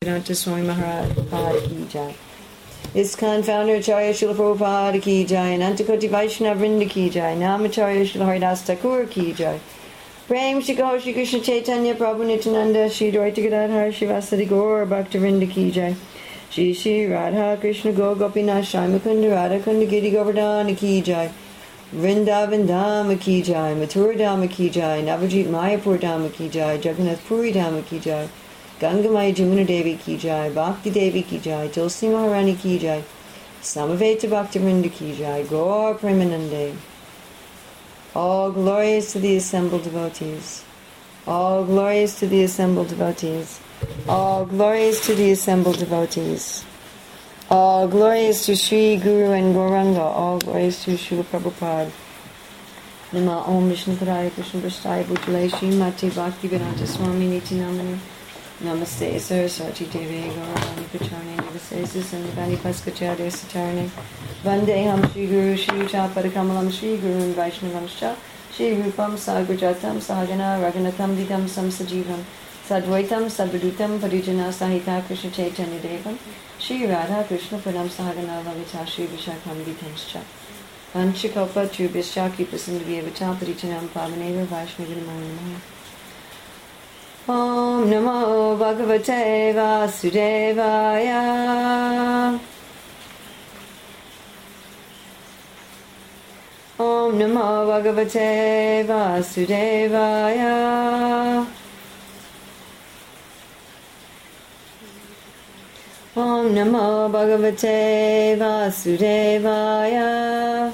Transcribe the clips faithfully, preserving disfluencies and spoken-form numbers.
Bhaktivedanta Swami Maharaj Ki Jai. ISKCON founder Acharya Srila Prabhupada Ki Jai. Anantakoti Vaishnava Vrinda Ki Jai. Namacharya Srila Haridas Thakur Ki Jai. Prem Shri Gaur Shri Krishna Chaitanya Prabhu Nityananda Shri Dvaita Gadadhar Shivasadi Gaur Bhaktivinoda Ki Jai. Shri Shri Radha Krishna Gaur Gopinath Shai Mukunda Radha Kunda Giri Govardhana Ki Jai. Vrindavan Dhama Ki Jai. Mathura Dhama Ki Jai. Navajit Mayapur Dhama Ki Jai. Jagannath Puri Dhama Ki Jai. Gangamai Jamuna Devi Ki Jai. Bhakti Devi Ki Jai. Tulsi Maharani Ki Jai. Samaveta Bhaktivinoda Ki Jai. Gaur Premanande. All glories to the assembled devotees. All glories to the assembled devotees. All glories to the assembled devotees. All glories to Sri Guru and Gauranga. All glories to Srila Prabhupada. Nama Om Vishnu Padaya Krishna Prasthaya Bhutale Srimati Bhaktivedanta Swami Niti Namani. Namaste Saraswati Devi Gauravani Pacharne Nivasesa Sannivani Paskacharya Satarne Vandeham Shri Guru Shri Chapadakamalam Shri Guru and Vaishnavamscha Shri Rupam Sagrajatam Sahagana Raghunatham Vidam Samsajivam Sadvaitam Sadvadutam Parijana Sahita Krishna Chaitanya Devam Shri Radha Krishna Padam Sahagana Lalita Shri Vishakam Vitamscha Vanchikopa Trubhischa Kipasindhaviyavata Parijanam Pavaneva Vaishnavinamaya Om Namo Bhagavate Vasudevaya. Om Namo Bhagavate Vasudevaya. Om Namo Bhagavate Vasudevaya.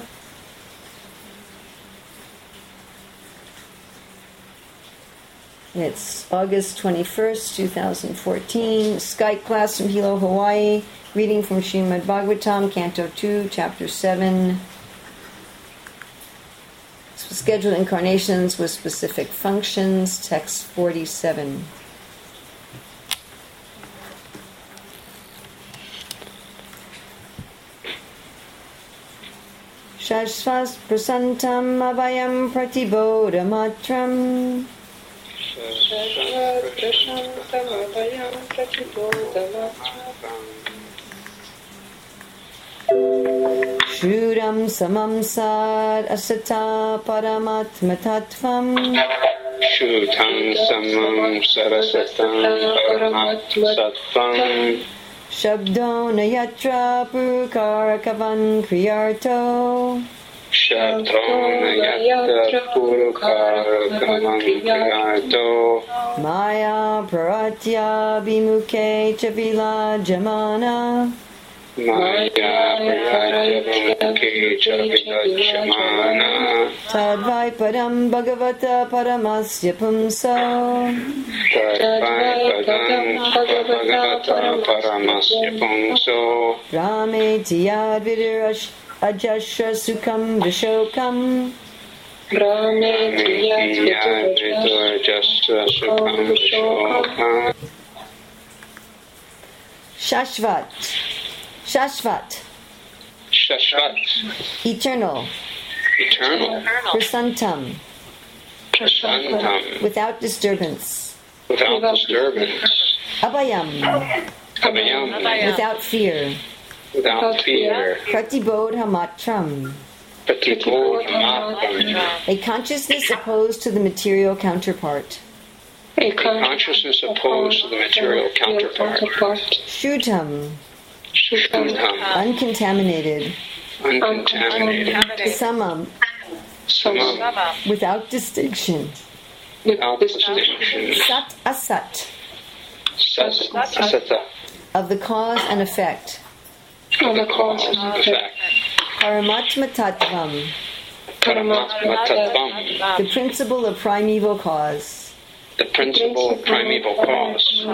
It's August twenty-first, twenty fourteen, Skype class from Hilo, Hawaii, reading from Srimad Bhagavatam, Canto two, Chapter seven. Scheduled incarnations with specific functions, text forty-seven. Shashvas prasantam abhayam pratibodhamatram. Shrudam samam sad asata paramatma tattvam. Shrudam samam sarasatam paramatma tattvam. Shabdo nayatra purukarakavan kriyarto. Shabdona yatra purukarakavan kriyarto. Maya praratya bimukhe chavila jamana. Maya praratya chavila Tadvai padam bhagavata paramasya pumso. Tadvai padam bhagavata paramasya pumso. Rame tiyad vidirash ajashra sukham vishokam. Rame tiyad vidirash sukham vishokam. Shashvat. Shashvat. Shashvat. Eternal. Eternal. Prasantam. Prasantam. Without disturbance. Without disturbance. Abhayam. Abhayam. Without fear. Without fear. Pratibodhamatram. Pratibodhamatram. A consciousness opposed to the material counterpart. A consciousness opposed to the material counterpart. Shrutam. Shrutam. Uncontaminated. Uncontaminated. Samam. Samam. Without distinction. Without distinction. Sat asat. Sat asata. Of the cause and effect. Of the cause and effect. Paramatma tattvam. Paramatma tattvam. The principle of primeval cause. The principle of primeval cause.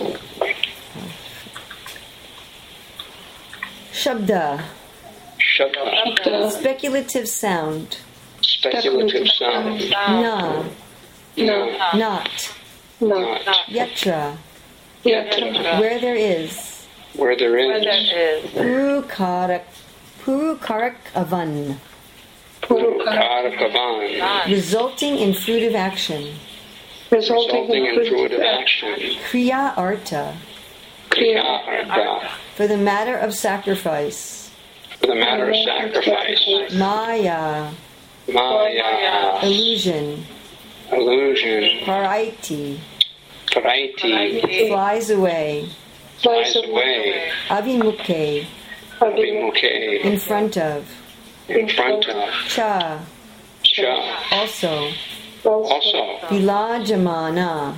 Shabda. Shabda. Speculative sound. Speculative sound. Na. No. Not. Not. Yatra. Yatra. Where there is. Where there is. Purukarak. Purukarakavan. Purukarakavan. Resulting in fruitive action. Resulting in fruitive action. Kriya arta. Kriya for the matter of sacrifice. For the matter of sacrifice. Maya, Maya, illusion. illusion. Paraiti, Paraiti, flies away. flies away. Abhimukhe, Abhimukhe, in front of. in front of. Cha, Cha, also. also. Vilajamana,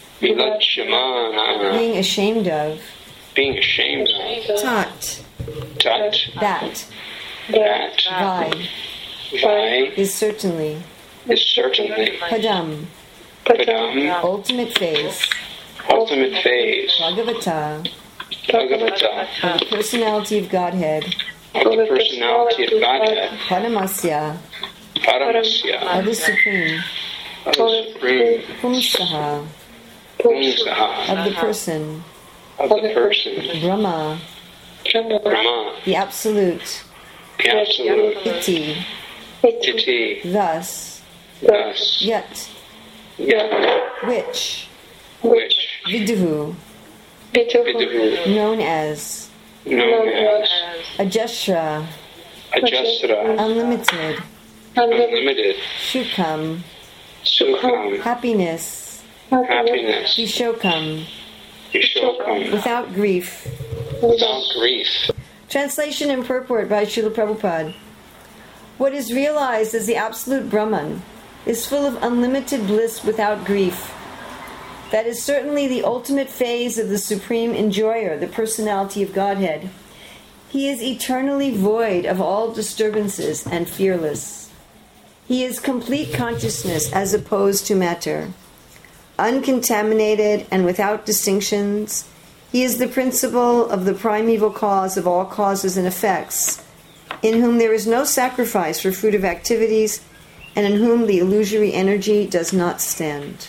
Vilajamana, being ashamed of. being ashamed of. Tat, Tat, that. that. Vai, Vai is certainly. is certainly. Padam, Padam, ultimate phase. ultimate phase. Bhagavata, Bhagavata, of the personality of Godhead. of the personality of Godhead. Paramasya, Paramasya, of the Supreme. of the Supreme. Pumsaha, Pumsaha, of the person. of the person. Brahma, Brahma, the Absolute. the absolute. Iti, Iti, thus. thus. Yet, Yet, which. which. Viduhu, Viduhu, known as. known as. Ajashra, Ajasra, unlimited. unlimited. Shukam, Sukham, happiness. happiness. Vishokam, Vishokam, without grief. without grief. Translation and purport by Srila Prabhupada. What is realized as the absolute Brahman is full of unlimited bliss without grief. That is certainly the ultimate phase of the Supreme Enjoyer, the personality of Godhead. He is eternally void of all disturbances and fearless. He is complete consciousness as opposed to matter. Uncontaminated and without distinctions, he is the principle of the primeval cause of all causes and effects, in whom there is no sacrifice for fruit of activities, and in whom the illusory energy does not stand.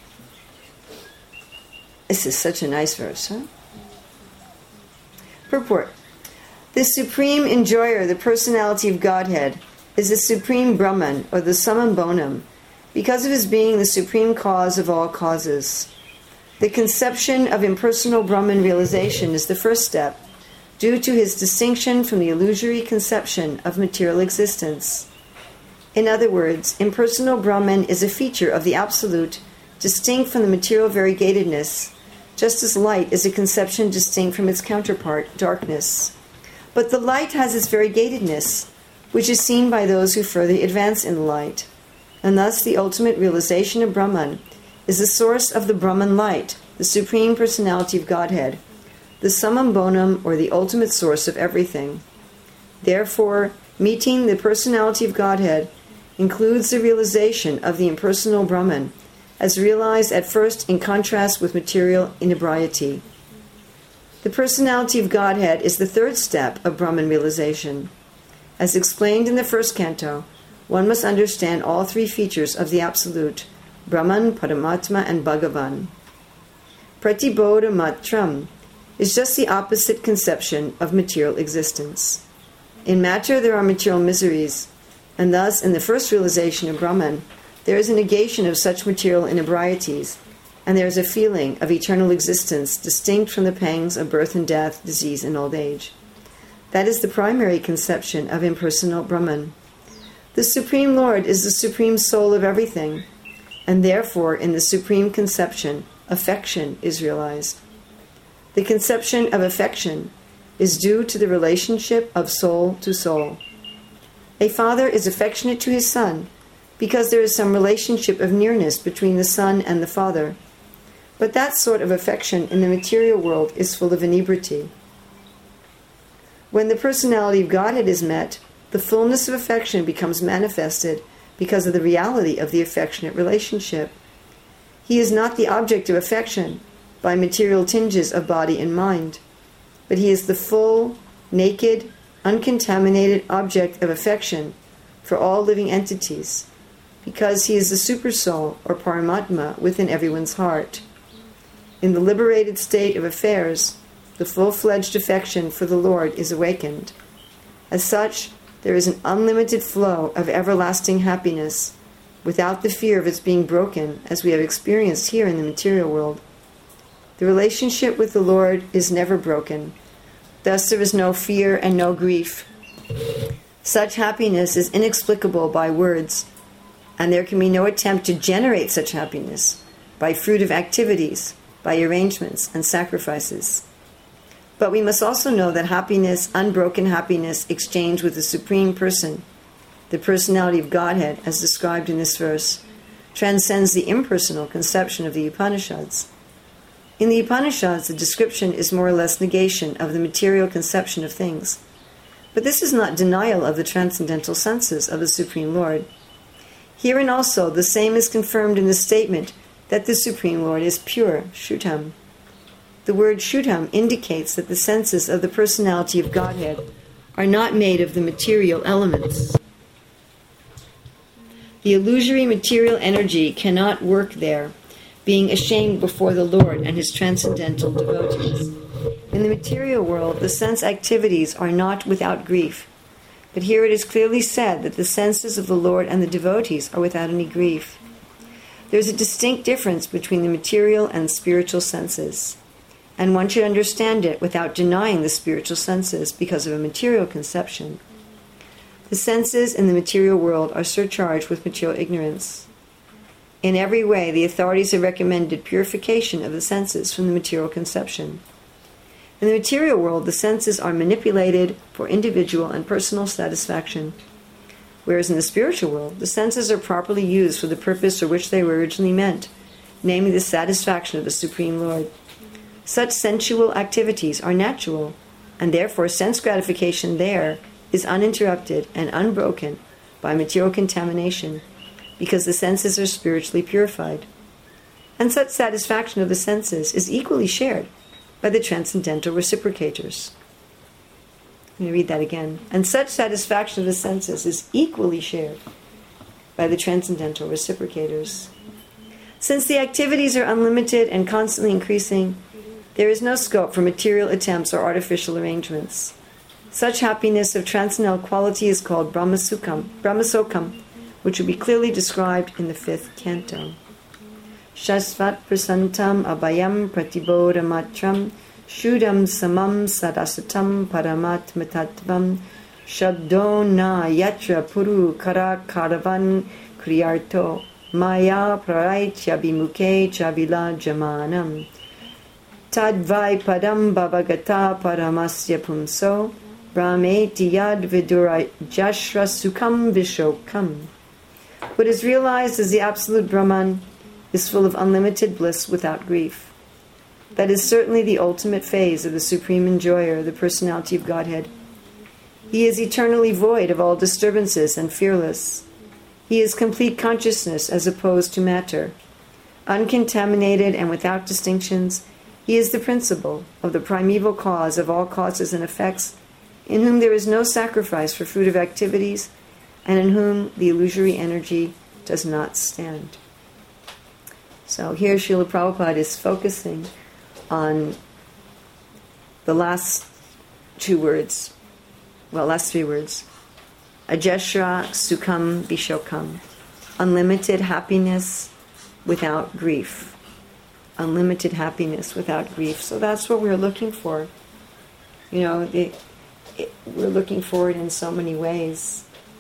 This is such a nice verse, huh? Purport. The Supreme Enjoyer, the personality of Godhead, is the Supreme Brahman, or the Summum Bonum, because of his being the supreme cause of all causes. The conception of impersonal Brahman realization is the first step, due to his distinction from the illusory conception of material existence. In other words, impersonal Brahman is a feature of the Absolute, distinct from the material variegatedness, just as light is a conception distinct from its counterpart, darkness. But the light has its variegatedness, which is seen by those who further advance in the light, and thus the ultimate realization of Brahman is the source of the Brahman light, the Supreme Personality of Godhead, the summum bonum, or the ultimate source of everything. Therefore, meeting the personality of Godhead includes the realization of the impersonal Brahman, as realized at first in contrast with material inebriety. The personality of Godhead is the third step of Brahman realization. As explained in the first canto, one must understand all three features of the Absolute, Brahman, Paramatma, and Bhagavan. Pratibodha matram is just the opposite conception of material existence. In matter there are material miseries, and thus in the first realization of Brahman, there is a negation of such material inebrieties, and there is a feeling of eternal existence distinct from the pangs of birth and death, disease and old age. That is the primary conception of impersonal Brahman. The Supreme Lord is the Supreme Soul of everything, and therefore in the Supreme Conception, affection is realized. The conception of affection is due to the relationship of soul to soul. A father is affectionate to his son because there is some relationship of nearness between the son and the father. But that sort of affection in the material world is full of inebriety. When the personality of Godhead is met, the fullness of affection becomes manifested because of the reality of the affectionate relationship. He is not the object of affection by material tinges of body and mind, but he is the full, naked, uncontaminated object of affection for all living entities, because he is the Supersoul, or Paramatma, within everyone's heart. In the liberated state of affairs, the full-fledged affection for the Lord is awakened. As such, there is an unlimited flow of everlasting happiness, without the fear of its being broken, as we have experienced here in the material world. The relationship with the Lord is never broken. Thus there is no fear and no grief. Such happiness is inexplicable by words, and there can be no attempt to generate such happiness by fruit of activities, by arrangements and sacrifices. But we must also know that happiness, unbroken happiness, exchanged with the Supreme Person, the personality of Godhead, as described in this verse, transcends the impersonal conception of the Upanishads. In the Upanishads, the description is more or less negation of the material conception of things. But this is not denial of the transcendental senses of the Supreme Lord. Herein also, the same is confirmed in the statement that the Supreme Lord is pure, Shuddham. The word Shuddham indicates that the senses of the personality of Godhead are not made of the material elements. The illusory material energy cannot work there, being ashamed before the Lord and his transcendental devotees. In the material world, the sense activities are not without grief, but here it is clearly said that the senses of the Lord and the devotees are without any grief. There is a distinct difference between the material and spiritual senses, and one should understand it without denying the spiritual senses because of a material conception. The senses in the material world are surcharged with material ignorance. In every way, the authorities have recommended purification of the senses from the material conception. In the material world, the senses are manipulated for individual and personal satisfaction, whereas in the spiritual world, the senses are properly used for the purpose for which they were originally meant, namely the satisfaction of the Supreme Lord. Such sensual activities are natural, and therefore sense gratification there is uninterrupted and unbroken by material contamination, because the senses are spiritually purified. And such satisfaction of the senses is equally shared by the transcendental reciprocators. Let me read that again. And such satisfaction of the senses is equally shared by the transcendental reciprocators. Since the activities are unlimited and constantly increasing, there is no scope for material attempts or artificial arrangements. Such happiness of transcendental quality is called Brahmasukam, Brahmasokam, which will be clearly described in the fifth canto. Shasvat prasantam abhayam pratibodha matram Shuddham samam sadasatam paramat matattvam Shabdo na yatra puru kara karavan kriyarto Maya praraitya bimuke chavila jamanam Tadvai padam bhavagata paramasya pumso Brahmeti yad vidura jashra sukam vishokam. What is realized as the absolute Brahman is full of unlimited bliss without grief. That is certainly the ultimate phase of the Supreme Enjoyer, the personality of Godhead. He is eternally void of all disturbances and fearless. He is complete consciousness as opposed to matter. Uncontaminated and without distinctions, he is the principle of the primeval cause of all causes and effects, in whom there is no sacrifice for fruit of activities, and in whom the illusory energy does not stand. So here Srila Prabhupada is focusing on the last two words, well, last three words. Ajeshra Sukham Vishokam. Unlimited happiness without grief. Unlimited happiness without grief. So that's what we're looking for. You know, the, it, we're looking for it in so many ways.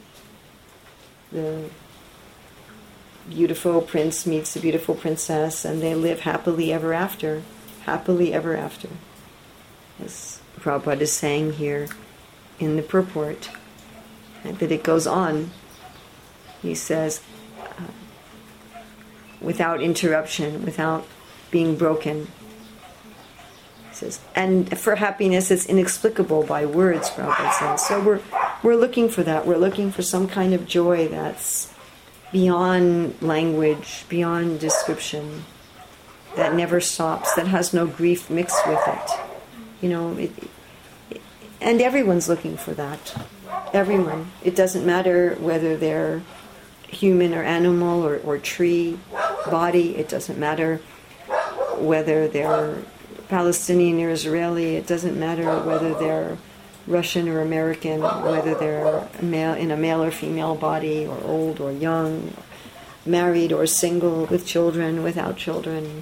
The beautiful prince meets the beautiful princess, and they live happily ever after. Happily ever after. As Prabhupada is saying here in the purport, that it goes on. He says, uh, without interruption, without being broken. He says, and for happiness it's inexplicable by words, Prabhupada says. So we're we're looking for that. We're looking for some kind of joy that's beyond language, beyond description, that never stops, that has no grief mixed with it. You know, it, it, and everyone's looking for that. Everyone. It doesn't matter whether they're human or animal or, or tree, body. It doesn't matter whether they're Palestinian or Israeli. It doesn't matter whether they're Russian or American, whether they're male, in a male or female body, or old or young, married or single, with children, without children,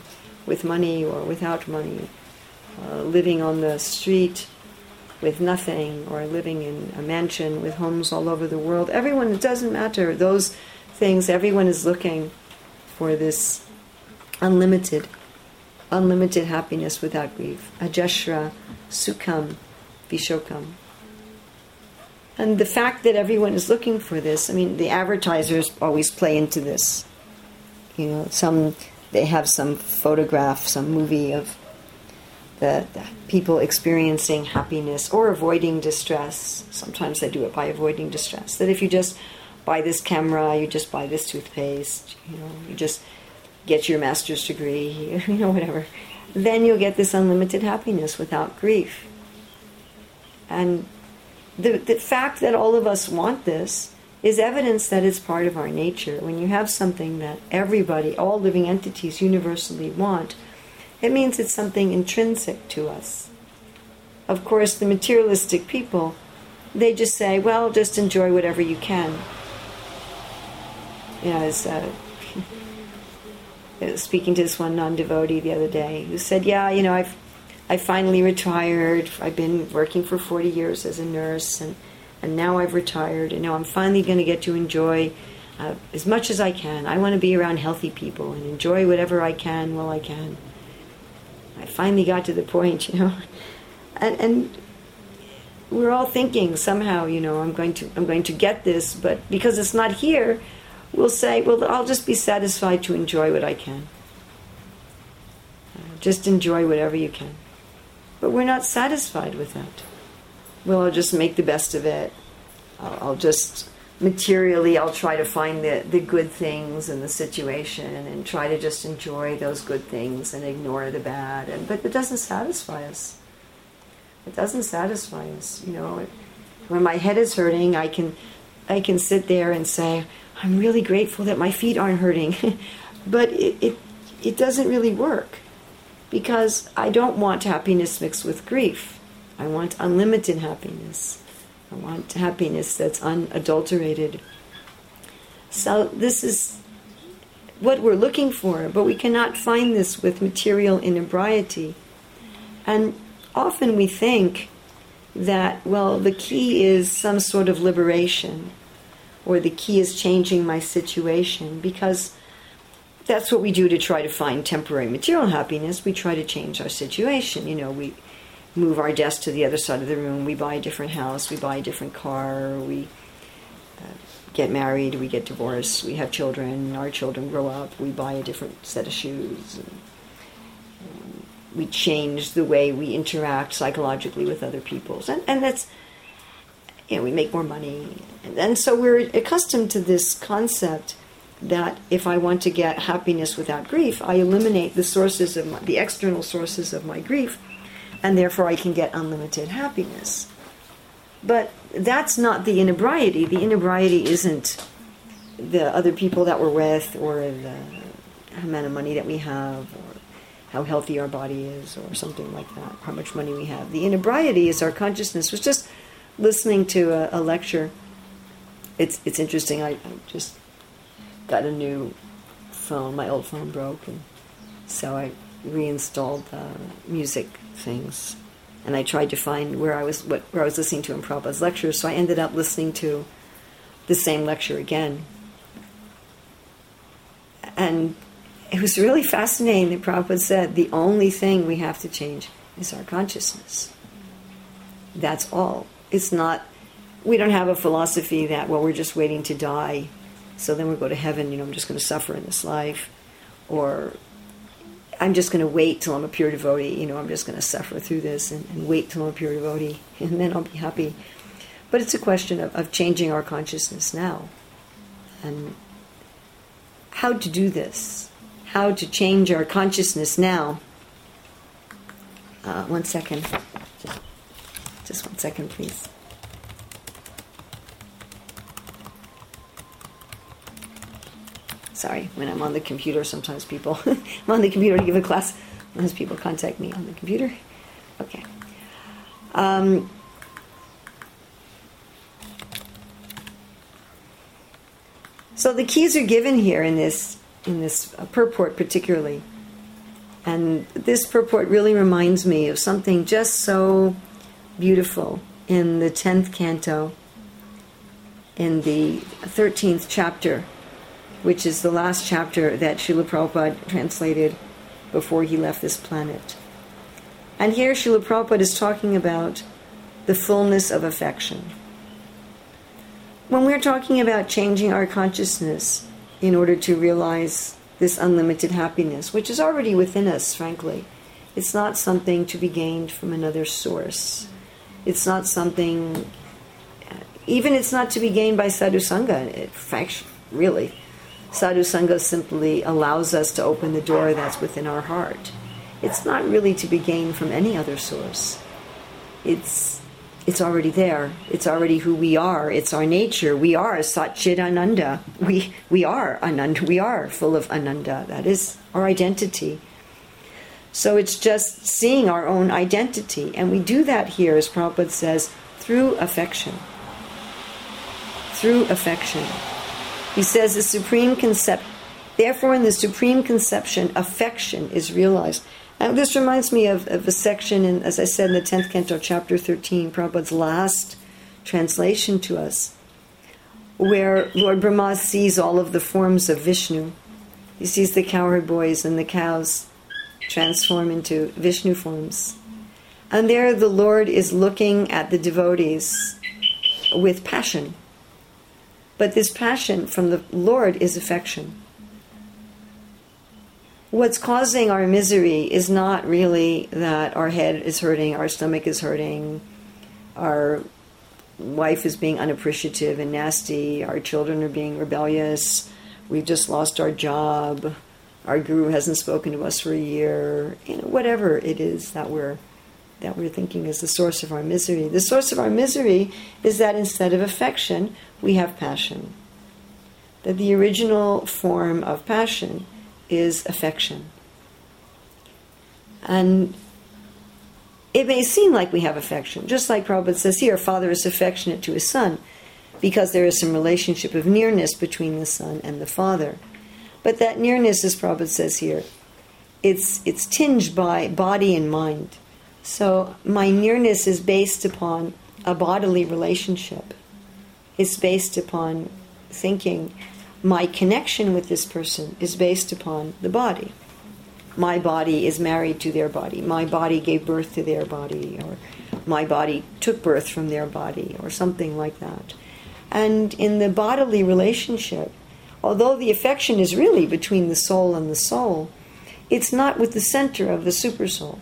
with money or without money, uh, living on the street with nothing, or living in a mansion with homes all over the world. Everyone, it doesn't matter, those things, everyone is looking for this unlimited, unlimited happiness without grief. Ajashra Sukham Vishokam. And the fact that everyone is looking for this, I mean, the advertisers always play into this. You know, some, they have some photograph, some movie of the, the people experiencing happiness or avoiding distress. Sometimes they do it by avoiding distress. That if you just buy this camera, you just buy this toothpaste, you know, you just get your master's degree, you know, whatever, then you'll get this unlimited happiness without grief. And the, the fact that all of us want this is evidence that it's part of our nature. When you have something that everybody, all living entities universally want, it means it's something intrinsic to us. Of course, the materialistic people, they just say, well, just enjoy whatever you can. You know, as, uh, I was speaking to this one non-devotee the other day who said, yeah, you know, I've I finally retired. I've been working for forty years as a nurse, and, and now I've retired, and now I'm finally going to get to enjoy uh, as much as I can. I want to be around healthy people and enjoy whatever I can while I can. I finally got to the point, you know, and, and we're all thinking somehow, you know, I'm going to I'm going to get this, but because it's not here, we'll say, well, I'll just be satisfied to enjoy what I can. Uh, just enjoy whatever you can. But we're not satisfied with that. Well, I'll just make the best of it. I'll, I'll just, materially, I'll try to find the, the good things in the situation and try to just enjoy those good things and ignore the bad. And, but it doesn't satisfy us. It doesn't satisfy us. You know, when my head is hurting, I can, I can sit there and say, I'm really grateful that my feet aren't hurting. But it, it, it doesn't really work. Because I don't want happiness mixed with grief. I want unlimited happiness. I want happiness that's unadulterated. So this is what we're looking for, but we cannot find this with material inebriety. And often we think that, well, the key is some sort of liberation, or the key is changing my situation, because that's what we do to try to find temporary material happiness. We try to change our situation. You know, we move our desk to the other side of the room, we buy a different house, we buy a different car, we uh, get married, we get divorced, we have children, our children grow up, we buy a different set of shoes. And, um, we change the way we interact psychologically with other people. And, and that's, you know, we make more money. And, and so we're accustomed to this concept that if I want to get happiness without grief, I eliminate the sources of my, the external sources of my grief, and therefore I can get unlimited happiness. But that's not the inebriety. The inebriety isn't the other people that we're with, or the amount of money that we have, or how healthy our body is, or something like that, how much money we have. The inebriety is our consciousness. I was just listening to a, a lecture. It's it's interesting. I, I just got a new phone. My old phone broke, and so I reinstalled the music things, and I tried to find where I was what where I was listening to in Prabhupada's lectures. So I ended up listening to the same lecture again, and it was really fascinating that Prabhupada said the only thing we have to change is our consciousness. That's all. It's not. We don't have a philosophy that, well, we're just waiting to die, so then we'll go to heaven, you know, I'm just going to suffer in this life. Or I'm just going to wait till I'm a pure devotee, you know, I'm just going to suffer through this and, and wait till I'm a pure devotee, and then I'll be happy. But it's a question of, of changing our consciousness now. And how to do this, how to change our consciousness now. Uh, one second. Just, just one second, please. Sorry, when I'm on the computer, sometimes people... I'm on the computer to give a class. Sometimes people contact me on the computer. Okay. Um, so the keys are given here in this, in this uh, purport particularly. And this purport really reminds me of something just so beautiful in the tenth canto, in the thirteenth chapter, which is the last chapter that Srila Prabhupada translated before he left this planet. And here Srila Prabhupada is talking about the fullness of affection. When we're talking about changing our consciousness in order to realize this unlimited happiness, which is already within us, frankly, it's not something to be gained from another source. It's not something, even it's not to be gained by sadhu sangha. In fact, really, sadhu sangha simply allows us to open the door that's within our heart. It's not really to be gained from any other source. It's it's already there. It's already who we are. It's our nature. We are Sat Chit Ananda. We we are Ananda. We are full of Ananda. That is our identity. So it's just seeing our own identity. And we do that here, as Prabhupada says, through affection. Through affection. He says the supreme concept, therefore in the supreme conception, affection is realized. And this reminds me of, of a section, in, as I said, in the tenth canto, chapter thirteen, Prabhupada's last translation to us, where Lord Brahma sees all of the forms of Vishnu. He sees the cowherd boys and the cows transform into Vishnu forms. And there the Lord is looking at the devotees with passion. But this passion from the Lord is affection. What's causing our misery is not really that our head is hurting, our stomach is hurting, our wife is being unappreciative and nasty, our children are being rebellious, we've just lost our job, our guru hasn't spoken to us for a year, you know, whatever it is that we're that we're thinking is the source of our misery. The source of our misery is that instead of affection, we have passion. That the original form of passion is affection. And it may seem like we have affection, just like Prabhupada says here, a father is affectionate to his son, because there is some relationship of nearness between the son and the father. But that nearness, as Prabhupada says here, it's it's tinged by body and mind. So my nearness is based upon a bodily relationship. It's based upon thinking my connection with this person is based upon the body. My body is married to their body. My body gave birth to their body, or my body took birth from their body, or something like that. And in the bodily relationship, although the affection is really between the soul and the soul, it's not with the center of the supersoul.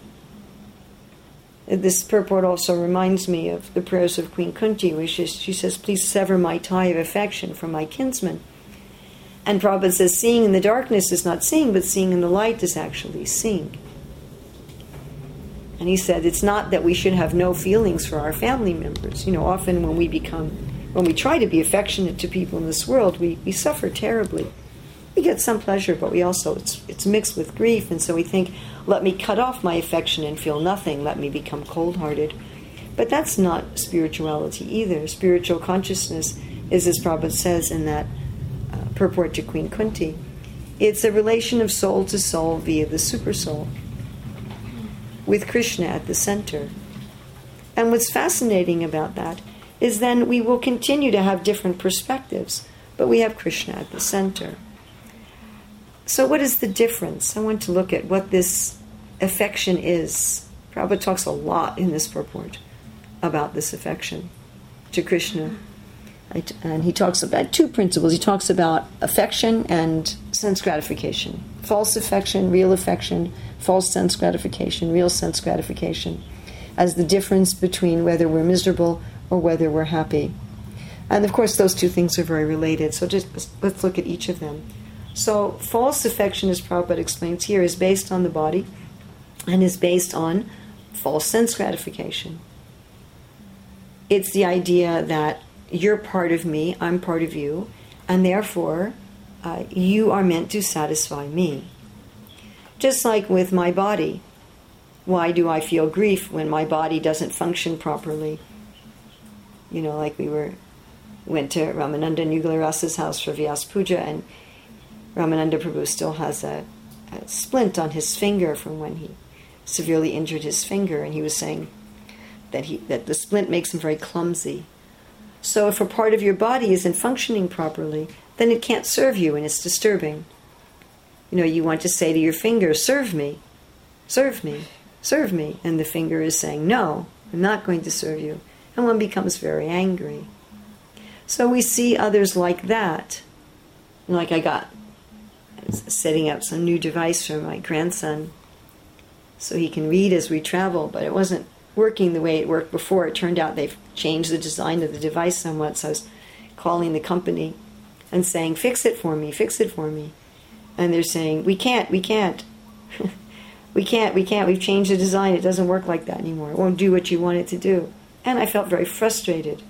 This purport also reminds me of the prayers of Queen Kunti, where she, she says, please sever my tie of affection from my kinsman. And Prabhupada says, seeing in the darkness is not seeing, but seeing in the light is actually seeing. And he said, it's not that we should have no feelings for our family members. You know, often when we become, when we try to be affectionate to people in this world, we, we suffer terribly. We get some pleasure, but we also, it's it's mixed with grief, and so we think, let me cut off my affection and feel nothing, let me become cold-hearted. But that's not spirituality either. Spiritual consciousness is, as Prabhupada says in that uh, purport to Queen Kunti, it's a relation of soul to soul via the supersoul, with Krishna at the center. And what's fascinating about that is then we will continue to have different perspectives, but we have Krishna at the center. So what is the difference? I want to look at what this affection is. Prabhupada talks a lot in this purport about this affection to Krishna. And he talks about two principles. He talks about affection and sense gratification. False affection, real affection, false sense gratification, real sense gratification, as the difference between whether we're miserable or whether we're happy. And of course those two things are very related, so just let's look at each of them. So false affection, as Prabhupada explains here, is based on the body and is based on false sense gratification. It's the idea that you're part of me, I'm part of you, and therefore uh, you are meant to satisfy me. Just like with my body. Why do I feel grief when my body doesn't function properly? You know, like we were went to Ramananda Nugala Rasa's house for Vyas Puja, and Ramananda Prabhu still has a, a splint on his finger from when he severely injured his finger, and he was saying that he that the splint makes him very clumsy. So if a part of your body isn't functioning properly, then it can't serve you, and it's disturbing. You know, you want to say to your finger, serve me, serve me, serve me. And the finger is saying, no, I'm not going to serve you. And one becomes very angry. So we see others like that. Like I got, I was setting up some new device for my grandson so he can read as we travel, but it wasn't working the way it worked before. It turned out they've changed the design of the device somewhat, so I was calling the company and saying, fix it for me, fix it for me. And they're saying, we can't, we can't. we can't, we can't, we've changed the design, it doesn't work like that anymore. It won't do what you want it to do. And I felt very frustrated.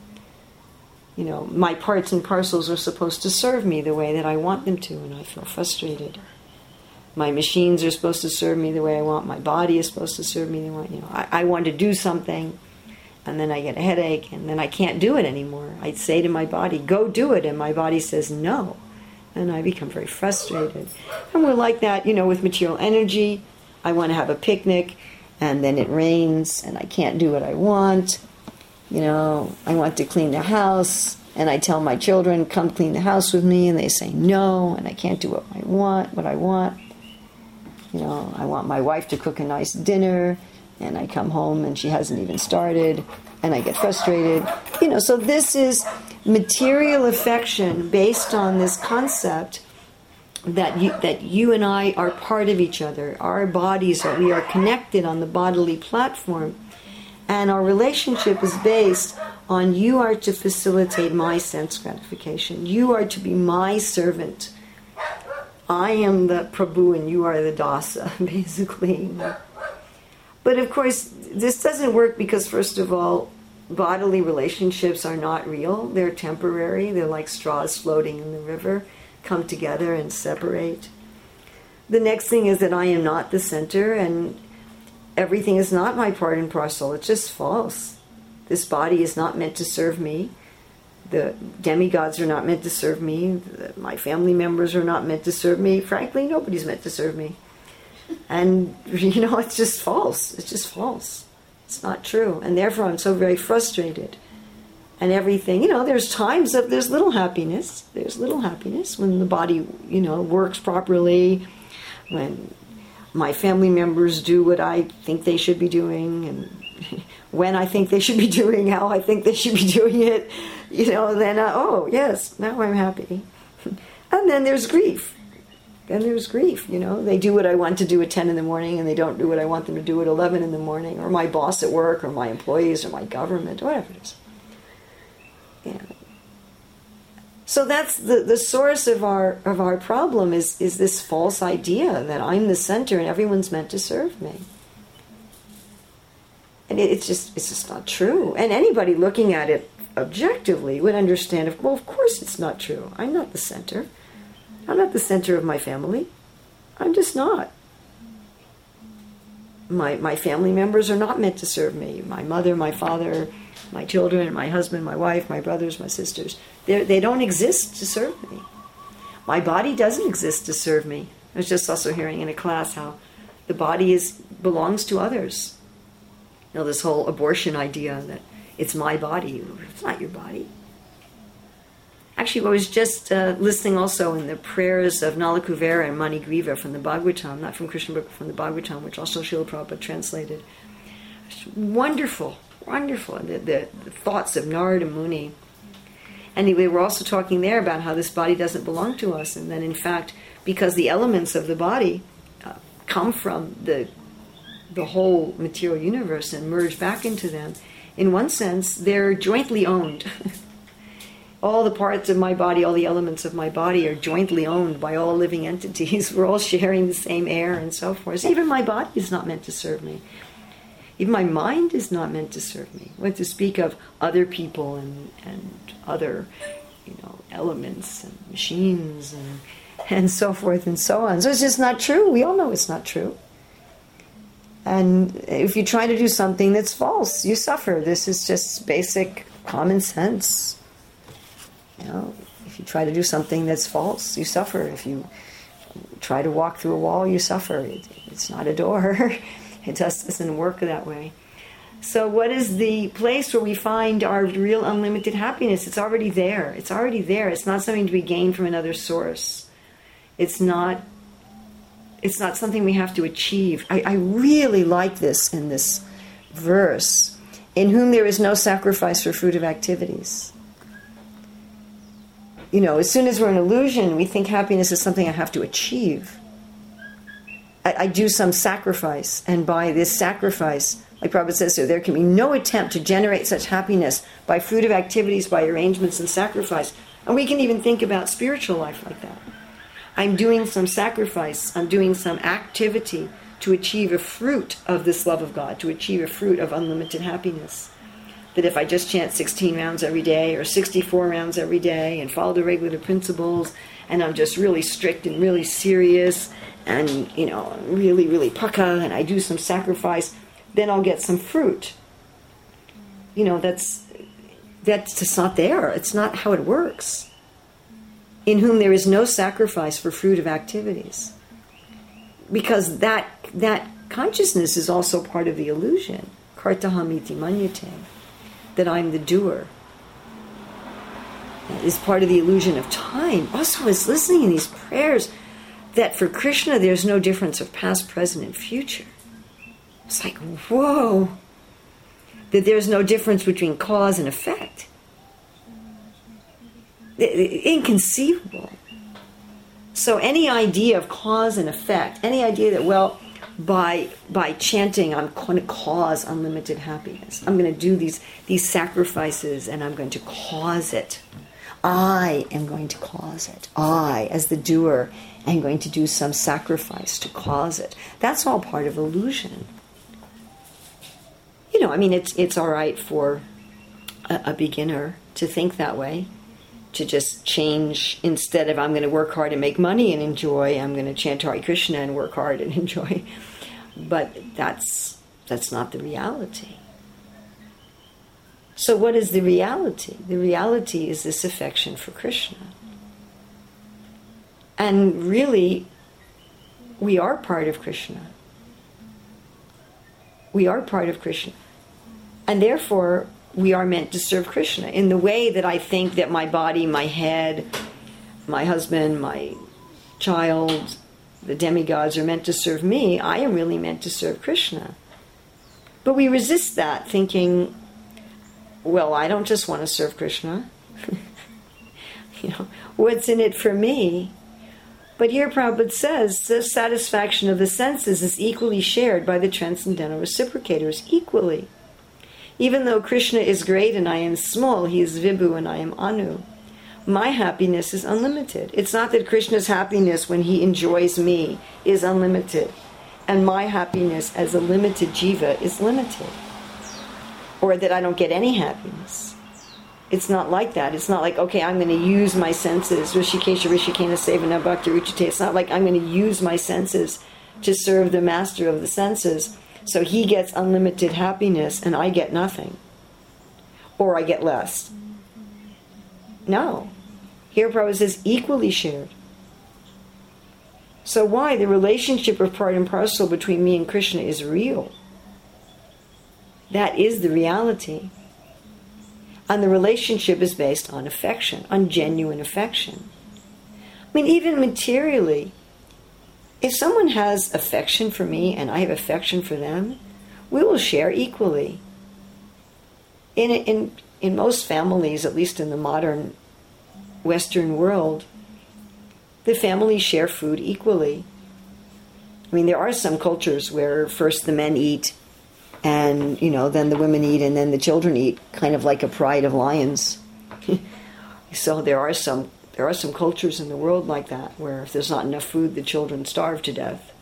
You know, my parts and parcels are supposed to serve me the way that I want them to, and I feel frustrated. My machines are supposed to serve me the way I want. My body is supposed to serve me the way, you know, I, I want to do something, and then I get a headache, and then I can't do it anymore. I say to my body, go do it, and my body says no. And I become very frustrated. And we're like that, you know, with material energy. I want to have a picnic, and then it rains, and I can't do what I want. You know, I want to clean the house, and I tell my children, come clean the house with me, and they say no, and I can't do what I want, what I want. You know, I want my wife to cook a nice dinner, and I come home and she hasn't even started, and I get frustrated. You know, so this is material affection based on this concept that you, that you and I are part of each other. Our bodies are, we are connected on the bodily platform, and our relationship is based on you are to facilitate my sense gratification. You are to be my servant. I am the Prabhu and you are the Dasa, basically. But of course, this doesn't work because, first of all, bodily relationships are not real. They're temporary. They're like straws floating in the river, come together and separate. The next thing is that I am not the center, and everything is not my part and parcel. It's just false. This body is not meant to serve me. The demigods are not meant to serve me. The, my family members are not meant to serve me. Frankly, nobody's meant to serve me. And, you know, it's just false. It's just false. It's not true. And therefore I'm so very frustrated. And everything, you know, there's times of, there's little happiness. There's little happiness when the body, you know, works properly, when my family members do what I think they should be doing, and when I think they should be doing, how I think they should be doing it, you know, then, uh, oh, yes, now I'm happy. And then there's grief. And there's grief, you know. They do what I want to do at ten in the morning, and they don't do what I want them to do at eleven in the morning, or my boss at work, or my employees, or my government, or whatever it is. Yeah. So that's the, the source of our of our problem is, is this false idea that I'm the center and everyone's meant to serve me. And it, it's just it's just not true. And anybody looking at it objectively would understand, if, well, of course it's not true. I'm not the center. I'm not the center of my family. I'm just not. My my family members are not meant to serve me. My mother, my father, my children, my husband, my wife, my brothers, my sisters. They they don't exist to serve me. My body doesn't exist to serve me. I was just also hearing in a class how the body is belongs to others. You know, this whole abortion idea that it's my body. It's not your body. Actually, I was just uh, listening also in the prayers of Nala Kuvera and Mani Griva from the Bhagavatam, not from Krishna but from the Bhagavatam, which also Srila Prabhupada translated. It's wonderful, wonderful, the, the, the thoughts of Narada Muni. And they were also talking there about how this body doesn't belong to us, and that in fact, because the elements of the body uh, come from the the whole material universe and merge back into them, in one sense, they're jointly owned. All the parts of my body, all the elements of my body are jointly owned by all living entities. We're all sharing the same air and so forth. Even my body is not meant to serve me. Even my mind is not meant to serve me. What to speak of other people and, and other, you know, elements and machines and, and so forth and so on. So it's just not true. We all know it's not true. And if you try to do something that's false, you suffer. This is just basic common sense. You know, if you try to do something that's false, you suffer. If you try to walk through a wall, you suffer. It, it's not a door. It just doesn't work that way. So what is the place where we find our real unlimited happiness? It's already there. It's already there. It's not something to be gained from another source. It's not, it's not something we have to achieve. I, I really like this in this verse. In whom there is no sacrifice for fruitive activities. You know, as soon as we're in illusion, we think happiness is something I have to achieve. I, I do some sacrifice, and by this sacrifice, like Prabhupada says, so there can be no attempt to generate such happiness by fruitive activities, by arrangements and sacrifice. And we can even think about spiritual life like that. I'm doing some sacrifice, I'm doing some activity to achieve a fruit of this love of God, to achieve a fruit of unlimited happiness. That if I just chant sixteen rounds every day, or sixty-four rounds every day, and follow the regulative principles, and I'm just really strict and really serious, and, you know, really, really pukka, and I do some sacrifice, then I'll get some fruit. You know, that's, that's just not there. It's not how it works. In whom there is no sacrifice for fruitive activities. Because that that consciousness is also part of the illusion. Kartaham iti manyate. That I'm the doer. That is part of the illusion of time. Also, I was listening in these prayers that for Krishna there's no difference of past, present, and future. It's like, whoa. That there's no difference between cause and effect. Inconceivable. So any idea of cause and effect, any idea that, well, by by chanting I'm going to cause unlimited happiness. I'm going to do these these sacrifices and I'm going to cause it. I am going to cause it. I, as the doer, am going to do some sacrifice to cause it. That's all part of illusion. You know, I mean, it's it's all right for a, a beginner to think that way. To just change, instead of I'm going to work hard and make money and enjoy, I'm going to chant Hare Krishna and work hard and enjoy. But that's that's not the reality. So what is the reality? The reality is this affection for Krishna. And really, we are part of Krishna. We are part of Krishna. And therefore, we are meant to serve Krishna in the way that I think that my body, my head, my husband, my child, the demigods are meant to serve me. I am really meant to serve Krishna. But we resist that, thinking, well, I don't just want to serve Krishna. You know, what's in it for me? But here Prabhupada says the satisfaction of the senses is equally shared by the transcendental reciprocators, equally. Even though Krishna is great and I am small, he is Vibhu and I am Anu. My happiness is unlimited. It's not that Krishna's happiness when he enjoys me is unlimited, and my happiness as a limited jiva is limited, or that I don't get any happiness. It's not like that. It's not like, okay, I'm going to use my senses. Rishikesha Rishikena Sevana Bhakti Ruchite. It's not like I'm going to use my senses to serve the master of the senses. So he gets unlimited happiness and I get nothing. Or I get less. No. Here Prabhupada says equally shared. So why? The relationship of part and parcel between me and Krishna is real. That is the reality. And the relationship is based on affection, on genuine affection. I mean, even materially, if someone has affection for me and I have affection for them, we will share equally. In in in most families, at least in the modern Western world, the families share food equally. I mean, there are some cultures where first the men eat, and, you know, then the women eat, and then the children eat, kind of like a pride of lions. So there are some there are some cultures in the world like that, where if there's not enough food, the children starve to death.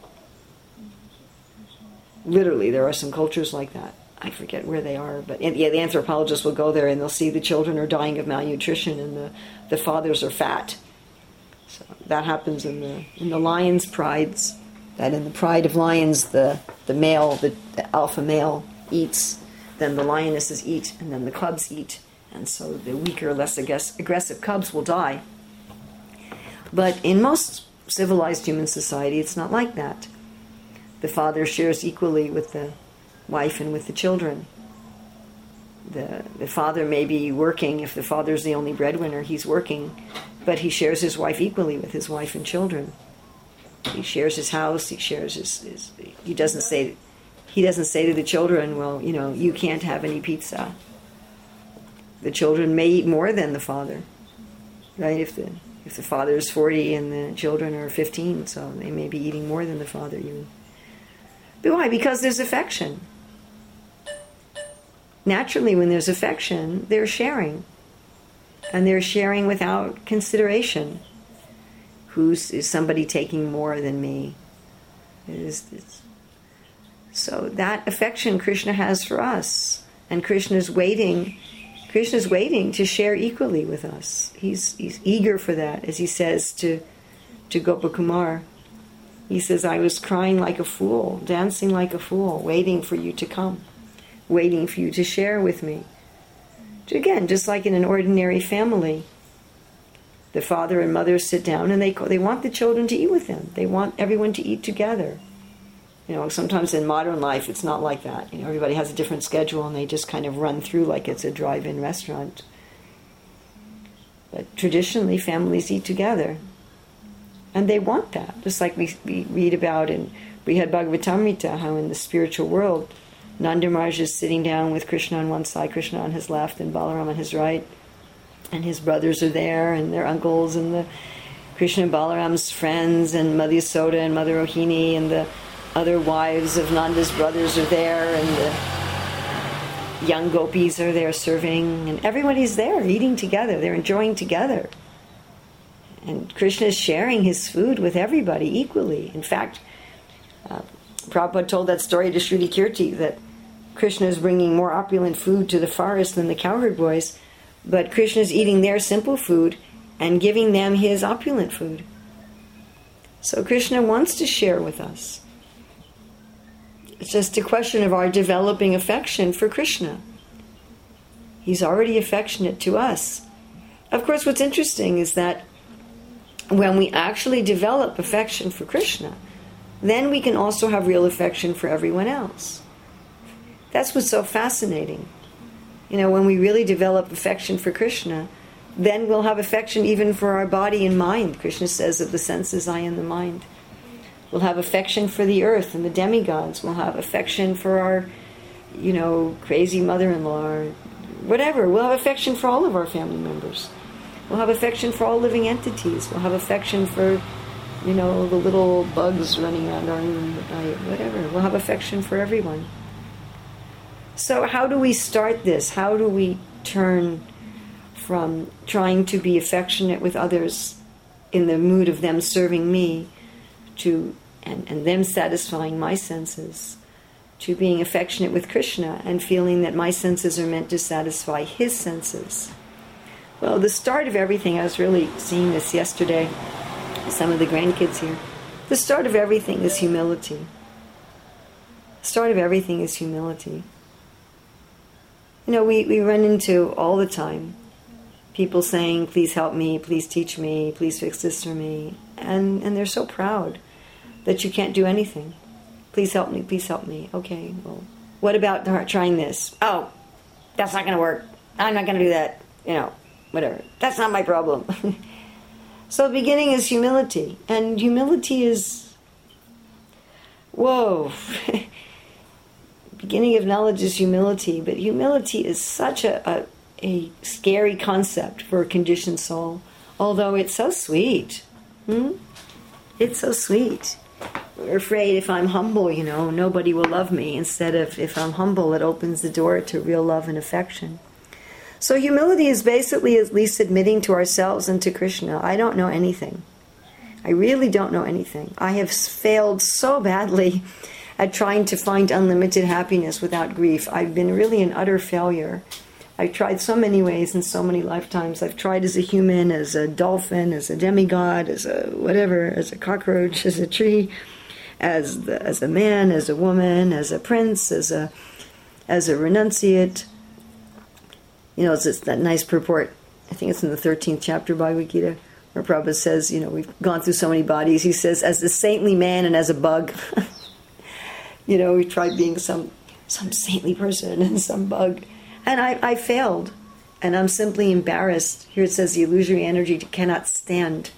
Literally, there are some cultures like that. I forget where they are, but yeah, the anthropologists will go there and they'll see the children are dying of malnutrition and the, the fathers are fat. So that happens in the in the lions' prides. That in the pride of lions, the, the male, the, the alpha male eats, then the lionesses eat, and then the cubs eat. And so the weaker, less aggressive cubs will die. But in most civilized human society, it's not like that. The father shares equally with the wife and with the children. The, the father may be working. If the father's the only breadwinner, he's working, but he shares his wife equally with his wife and children. He shares his house. He shares his. his he doesn't say. He doesn't say to the children, "Well, you know, you can't have any pizza." The children may eat more than the father, right? If the if the father is forty and the children are fifteen, so they may be eating more than the father even. But why? Because there's affection. Naturally, when there's affection, they're sharing. And they're sharing without consideration. Who's is somebody taking more than me? It is, it's, so that affection Krishna has for us. And Krishna's waiting, Krishna's waiting to share equally with us. He's he's eager for that, as he says to, to Gopakumar. He says, I was crying like a fool, dancing like a fool, waiting for you to come. Waiting for you to share with me. Again, just like in an ordinary family, the father and mother sit down and they they want the children to eat with them. They want everyone to eat together. You know, sometimes in modern life it's not like that. You know, everybody has a different schedule and they just kind of run through like it's a drive-in restaurant. But traditionally, families eat together, and they want that. Just like we, we read about in Brihad Bhagavatamrita, how in the spiritual world, Nanda Maharaj is sitting down with Krishna on one side, Krishna on his left, and Balaram on his right. And his brothers are there, and their uncles, and the Krishna and Balaram's friends, and Mother Yasoda and Mother Rohini, and the other wives of Nanda's brothers are there, and the young gopis are there serving, and everybody's there eating together. They're enjoying together. And Krishna is sharing his food with everybody equally. In fact, uh, Prabhupada told that story to Shruti Kirti, that Krishna is bringing more opulent food to the forest than the cowherd boys, but Krishna is eating their simple food and giving them his opulent food. So Krishna wants to share with us. It's just a question of our developing affection for Krishna. He's already affectionate to us. Of course, what's interesting is that when we actually develop affection for Krishna, then we can also have real affection for everyone else. That's what's so fascinating. You know, when we really develop affection for Krishna, then we'll have affection even for our body and mind. Krishna says of the senses, I am the mind. We'll have affection for the earth and the demigods. We'll have affection for our, you know, crazy mother-in-law or whatever. We'll have affection for all of our family members. We'll have affection for all living entities. We'll have affection for, you know, the little bugs running around our room at night, whatever. We'll have affection for everyone. So how do we start this? How do we turn from trying to be affectionate with others in the mood of them serving me to and, and them satisfying my senses, to being affectionate with Krishna and feeling that my senses are meant to satisfy his senses? Well, the start of everything, I was really seeing this yesterday, some of the grandkids here. The start of everything is humility. The start of everything is humility. You know, we, we run into all the time people saying, please help me, please teach me, please fix this for me. And, and they're so proud that you can't do anything. Please help me, please help me. Okay, well, what about trying this? Oh, that's not going to work. I'm not going to do that. You know, whatever. That's not my problem. So the beginning is humility. And humility is, whoa. Beginning of knowledge is humility. But humility is such a, a, a scary concept for a conditioned soul. Although it's so sweet. Hmm? It's so sweet. We're afraid if I'm humble, you know, nobody will love me. Instead of if I'm humble, it opens the door to real love and affection. So humility is basically at least admitting to ourselves and to Krishna, I don't know anything. I really don't know anything. I have failed so badly at trying to find unlimited happiness without grief. I've been really an utter failure. I've tried so many ways in so many lifetimes. I've tried as a human, as a dolphin, as a demigod, as a whatever, as a cockroach, as a tree, as the, as a man, as a woman, as a prince, as a as a renunciate. You know, it's, it's that nice purport, I think it's in the thirteenth chapter of Bhagavad Gita, where Prabhupada says, you know, we've gone through so many bodies. He says, as the saintly man and as a bug. You know, we tried being some some saintly person and some bug. And I, I failed. And I'm simply embarrassed. Here it says the illusory energy cannot stand.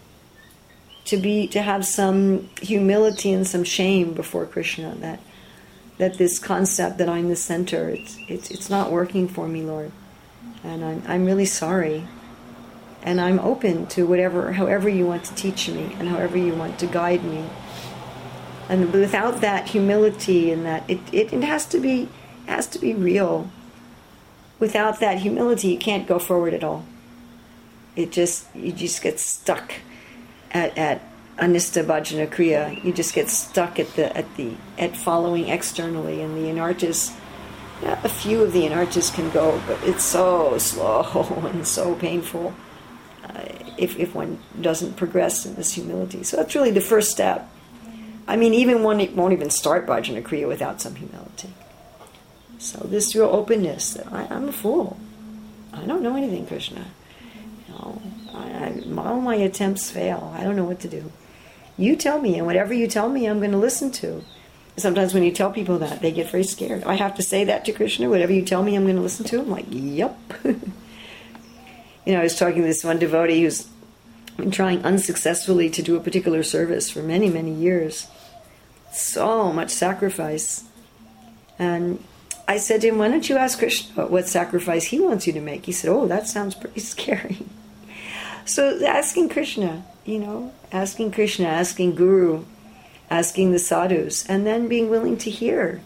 To be to have some humility and some shame before Krishna, that that this concept that I'm the center, it's it's it's not working for me, Lord. And I'm I'm really sorry. And I'm open to whatever, however you want to teach me and however you want to guide me. And without that humility and that, it, it, it has to be it has to be real. Without that humility, you can't go forward at all. It just, you just get stuck at, at Anista Bhajana Kriya. You just get stuck at the at the at following externally, and the anartas. Yeah, a few of the anartas can go, but it's so slow and so painful uh, if if one doesn't progress in this humility. So that's really the first step. I mean, even one won't even start Bhajana Kriya without some humility. So this real openness that I, I'm a fool. I don't know anything, Krishna. You know, I, I, all my attempts fail. I don't know what to do. You tell me, and whatever you tell me, I'm going to listen to. Sometimes when you tell people that, they get very scared. I have to say that to Krishna. Whatever you tell me, I'm going to listen to. I'm like, yep. You know, I was talking to this one devotee who's been trying unsuccessfully to do a particular service for many, many years. So much sacrifice. And I said to him, why don't you ask Krishna what sacrifice he wants you to make? He said, oh, that sounds pretty scary. So asking Krishna, you know, asking Krishna, asking Guru, asking the sadhus, and then being willing to hear.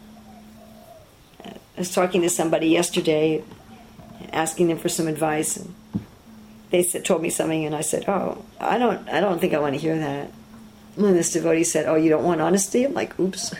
I was talking to somebody yesterday, asking them for some advice, and they said, told me something, and I said, oh, I don't, I don't think I want to hear that. And this devotee said, oh, you don't want honesty? I'm like, oops.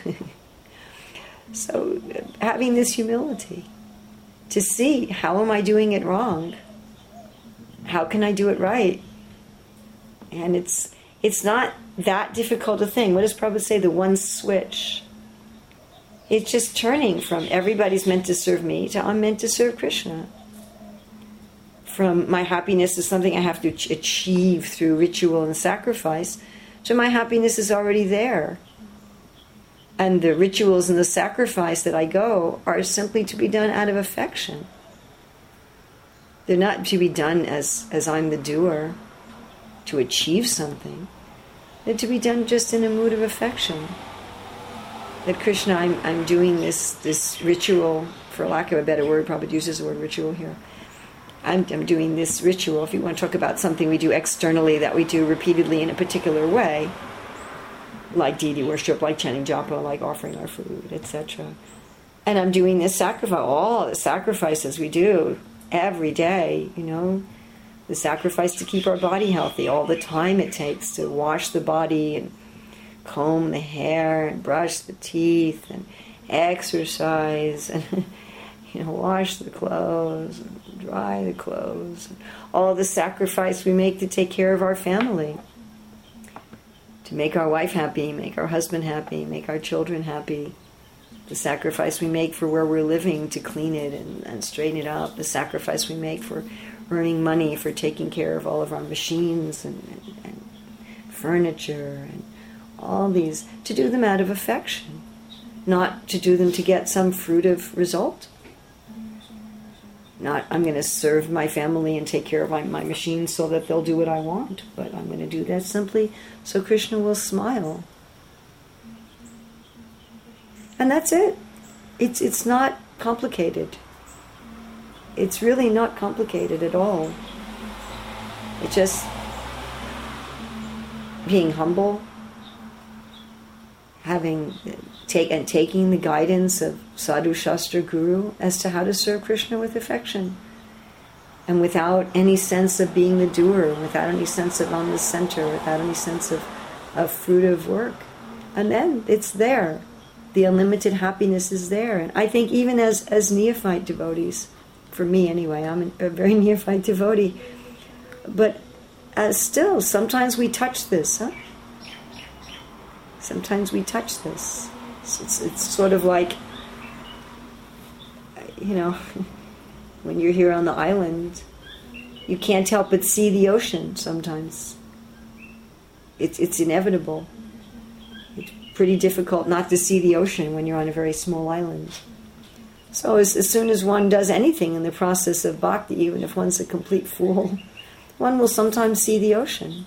So having this humility to see, how am I doing it wrong? How can I do it right? And it's it's not that difficult a thing. What does Prabhupada say? The one switch. It's just turning from everybody's meant to serve me to I'm meant to serve Krishna. From my happiness is something I have to achieve through ritual and sacrifice, to my happiness is already there. And the rituals and the sacrifice that I go are simply to be done out of affection. They're not to be done as, as I'm the doer, to achieve something. They're to be done just in a mood of affection. That Krishna, I'm, I'm doing this, this ritual, for lack of a better word, Prabhupada uses the word ritual here. I'm, I'm doing this ritual. If you want to talk about something we do externally that we do repeatedly in a particular way, like deity worship, like chanting japa, like offering our food, et cetera. And I'm doing this sacrifice, all the sacrifices we do every day, you know, the sacrifice to keep our body healthy, all the time it takes to wash the body and comb the hair and brush the teeth and exercise and, you know, wash the clothes and dry the clothes. All the sacrifice we make to take care of our family. To make our wife happy, make our husband happy, make our children happy. The sacrifice we make for where we're living to clean it and, and straighten it up. The sacrifice we make for earning money, for taking care of all of our machines and, and, and furniture and all these. To do them out of affection. Not to do them to get some fruitive result. Not, I'm going to serve my family and take care of my, my machines so that they'll do what I want. But I'm going to do that simply so Krishna will smile. And that's it. It's it's not complicated. It's really not complicated at all. It's just being humble, having take and taking the guidance of Sadhu Shastra Guru as to how to serve Krishna with affection, and without any sense of being the doer, without any sense of on the center, without any sense of, of fruitive work. And then it's there. The unlimited happiness is there. And I think even as, as neophyte devotees, for me anyway, I'm a very neophyte devotee, but uh, still, sometimes we touch this, huh? Sometimes we touch this. It's, it's, it's sort of like, you know, when you're here on the island, You can't help but see the ocean sometimes. It's, it's inevitable. It's pretty difficult not to see the ocean when you're on a very small island. So as, as soon as one does anything in the process of bhakti, even if one's a complete fool, one will sometimes see the ocean.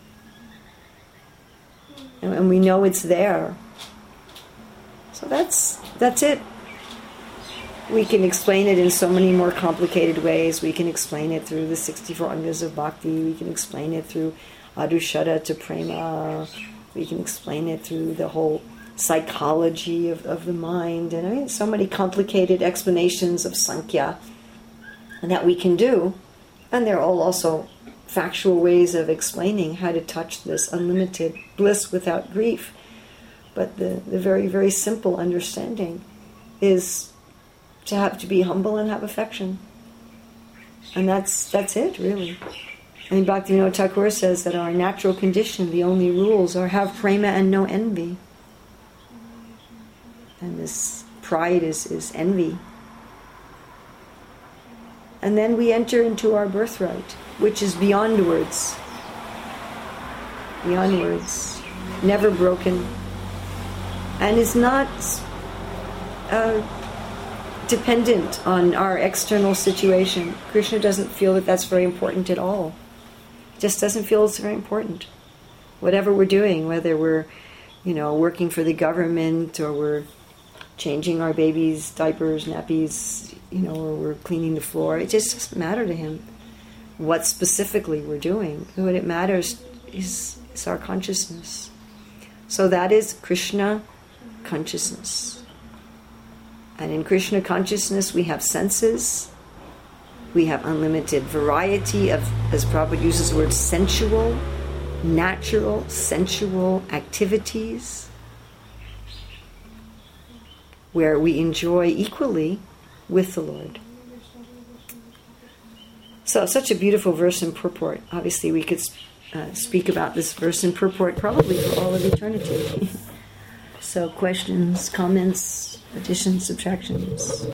And, and we know it's there. So that's that's it. We can explain it in so many more complicated ways. We can explain it through the sixty-four angas of bhakti. We can explain it through adushada to prema. We can explain it through the whole psychology of, of the mind. And I mean, so many complicated explanations of Sankhya that we can do. And they're all also factual ways of explaining how to touch this unlimited bliss without grief. But the, the very, very simple understanding is to have to be humble and have affection. And that's that's it, really. I mean, Bhaktivinoda Thakur says that our natural condition, the only rules are have prema and no envy. And this pride is, is envy. And then we enter into our birthright, which is beyond words. Beyond words. Never broken. And is not uh, dependent on our external situation. Krishna doesn't feel that that's very important at all. He just doesn't feel it's very important. Whatever we're doing, whether we're, you know, working for the government, or we're changing our babies' diapers, nappies, you know, or we're cleaning the floor, it just doesn't matter to him what specifically we're doing. What it matters is, is our consciousness. So that is Krishna consciousness. And in Krishna consciousness we have senses, we have unlimited variety of, as Prabhupada uses the word, sensual, natural, sensual activities, where we enjoy equally with the Lord. So, such a beautiful verse and purport. Obviously we could uh, speak about this verse and purport probably for all of eternity. So questions, comments, additions, subtractions?